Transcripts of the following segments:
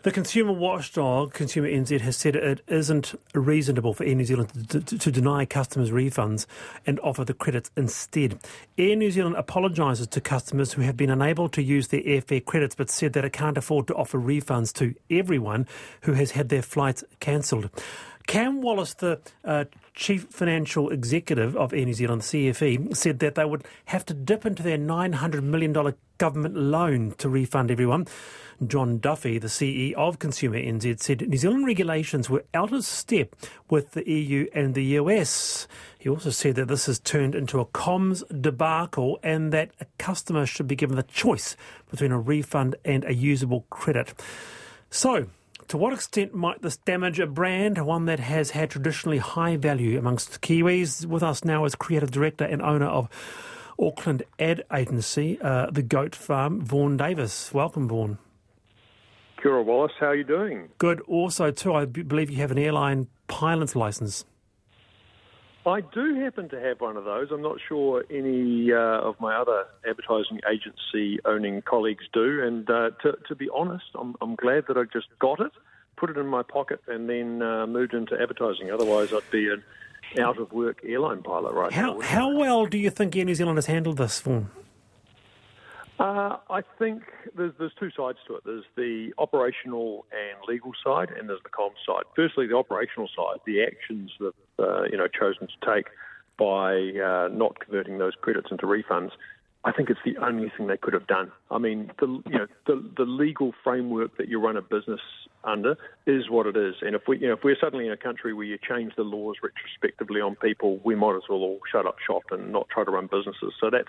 The consumer watchdog, Consumer NZ, has said it isn't reasonable for Air New Zealand to deny customers refunds and offer the credits instead. Air New Zealand apologises to customers who have been unable to use their airfare credits but said that it can't afford to offer refunds to everyone who has had their flights cancelled. Cam Wallace, the Chief Financial Executive of Air New Zealand, CFE, said that they would have to dip into their $900 million government loan to refund everyone. John Duffy, the CEO of Consumer NZ, said New Zealand regulations were out of step with the EU and the US. He also said that this has turned into a comms debacle and that a customer should be given the choice between a refund and a usable credit. So, to what extent might this damage a brand, one that has had traditionally high value amongst Kiwis? With us now is Creative Director and owner of Auckland ad agency, The Goat Farm, Vaughan Davis. Welcome, Vaughan. Kia ora, Wallace. How are you doing? Good. Also, too, I believe you have an airline pilot's licence. I do happen to have one of those. I'm not sure any of my other advertising agency owning colleagues do. And to be honest, I'm glad that I just got it, put it in my pocket, and then moved into advertising. Otherwise, I'd be an out-of-work airline pilot right now. How well do you think Air New Zealand has handled this, Vaughan? I think there's two sides to it. There's the operational and legal side, and there's the comms side. Firstly, the operational side, the actions that chosen to take by not converting those credits into refunds. I think it's the only thing they could have done. I mean, the legal framework that you run a business under is what it is. And if we're suddenly in a country where you change the laws retrospectively on people, we might as well all shut up shop and not try to run businesses. So that's.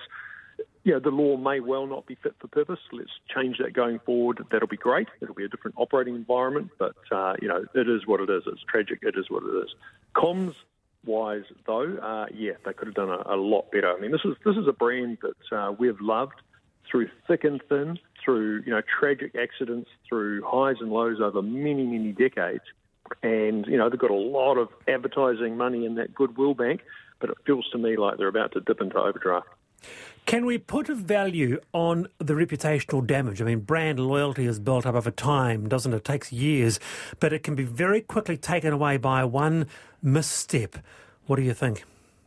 The law may well not be fit for purpose. Let's change that going forward. That'll be great. It'll be a different operating environment, but, it is what it is. It's tragic. It is what it is. Comms-wise, though, they could have done a lot better. I mean, this is a brand that we've loved through thick and thin, through, tragic accidents, through highs and lows over many, many decades. And, they've got a lot of advertising money in that goodwill bank, but it feels to me like they're about to dip into overdraft. Can we put a value on the reputational damage? I mean, brand loyalty is built up over time, doesn't it? It takes years, but it can be very quickly taken away by one misstep. What do you think?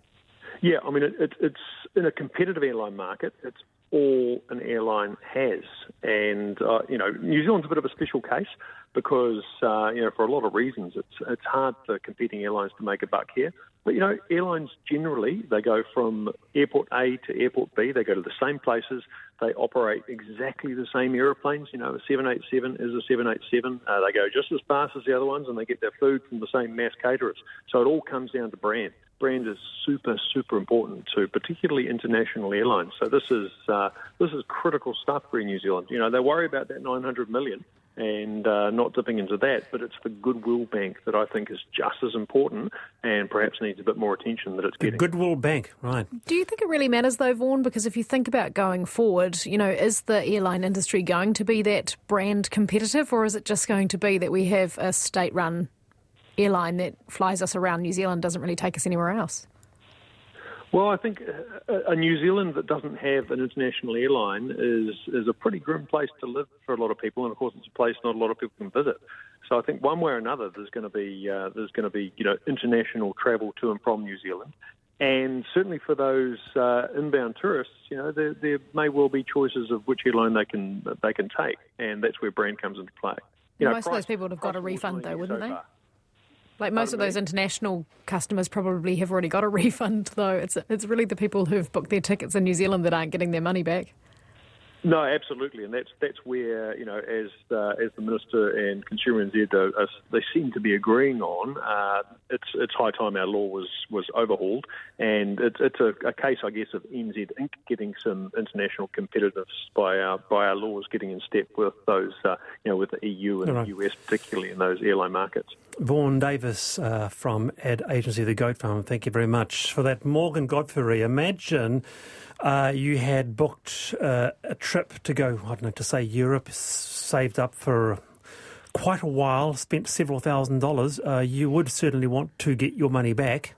Yeah, I mean, it's in a competitive airline market, it's all an airline has. And, New Zealand's a bit of a special case because, for a lot of reasons, it's hard for competing airlines to make a buck here. But, airlines generally, they go from airport A to airport B. They go to the same places. They operate exactly the same aeroplanes. A 787 is a 787. They go just as fast as the other ones, and they get their food from the same mass caterers. So it all comes down to brand. Brand is super, super important to particularly international airlines. So this is critical stuff for New Zealand. They worry about that $900 million and not dipping into that, but it's the goodwill bank that I think is just as important and perhaps needs a bit more attention that it's getting. The goodwill bank, right. Do you think it really matters though, Vaughan? Because if you think about going forward, is the airline industry going to be that brand competitive, or is it just going to be that we have a state-run airline that flies us around New Zealand, doesn't really take us anywhere else? Well, I think a New Zealand that doesn't have an international airline is a pretty grim place to live for a lot of people, and of course it's a place not a lot of people can visit. So I think one way or another there's going to be international travel to and from New Zealand, and certainly for those inbound tourists, there may well be choices of which airline they can take, and that's where brand comes into play. Most of those people would have got a refund though, wouldn't they? Like most of those international customers probably have already got a refund, though. It's really the people who've booked their tickets in New Zealand that aren't getting their money back. No, absolutely, and that's where as the Minister and Consumer NZ they seem to be agreeing on. It's high time our law was overhauled, and it's a case, I guess, of NZ Inc. getting some international competitiveness by our laws getting in step with those with the EU and the US, particularly in those airline markets. Vaughan Davis from ad agency The Goat Farm, thank you very much for that. Morgan Godfrey, imagine you had booked a trip to go, to Europe, saved up for quite a while, spent several $1,000s. You would certainly want to get your money back.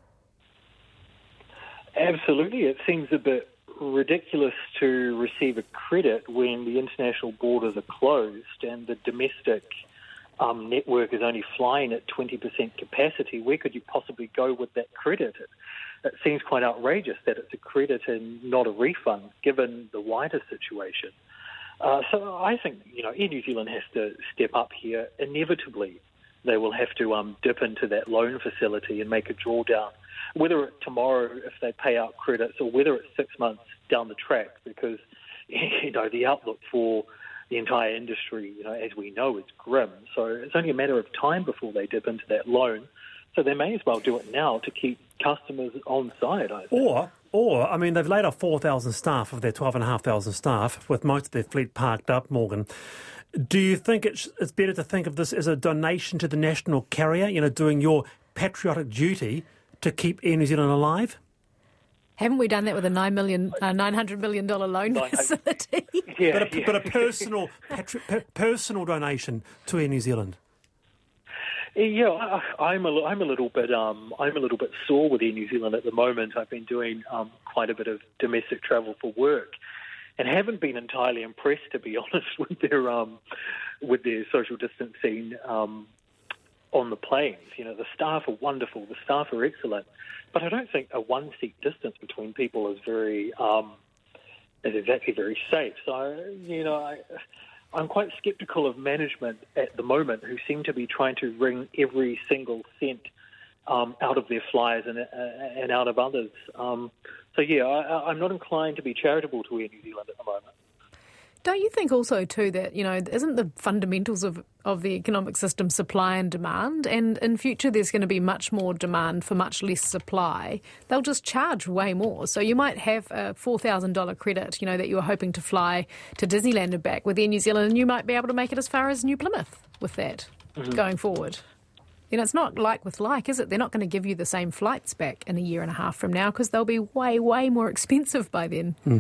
Absolutely. It seems a bit ridiculous to receive a credit when the international borders are closed and the domestic network is only flying at 20% capacity, where could you possibly go with that credit? It seems quite outrageous that it's a credit and not a refund, given the wider situation. So I think, Air New Zealand has to step up here. Inevitably, they will have to dip into that loan facility and make a drawdown, whether it's tomorrow if they pay out credits or whether it's 6 months down the track, because, the outlook for the entire industry, as we know, is grim. So it's only a matter of time before they dip into that loan. So they may as well do it now to keep customers on side, I think. Or, they've laid off 4,000 staff of their 12,500 staff, with most of their fleet parked up, Morgan. Do you think it's better to think of this as a donation to the national carrier, doing your patriotic duty to keep Air New Zealand alive? Haven't we done that with a $900 million loan facility? But a personal donation to Air New Zealand. Yeah, I'm a little bit sore with Air New Zealand at the moment. I've been doing quite a bit of domestic travel for work, and haven't been entirely impressed, to be honest, with their social distancing on the planes. The staff are wonderful, the staff are excellent, but I don't think a 1 seat distance between people is exactly very safe. So I'm quite sceptical of management at the moment, who seem to be trying to wring every single cent out of their flyers and out of others. I'm not inclined to be charitable to Air New Zealand at the moment. Don't you think also, too, that, isn't the fundamentals of the economic system supply and demand? And in future, there's going to be much more demand for much less supply. They'll just charge way more. So you might have a $4,000 credit, that you were hoping to fly to Disneyland and back with Air New Zealand, and you might be able to make it as far as New Plymouth with that going forward. It's not like with like, is it? They're not going to give you the same flights back in a year and a half from now, because they'll be way, way more expensive by then.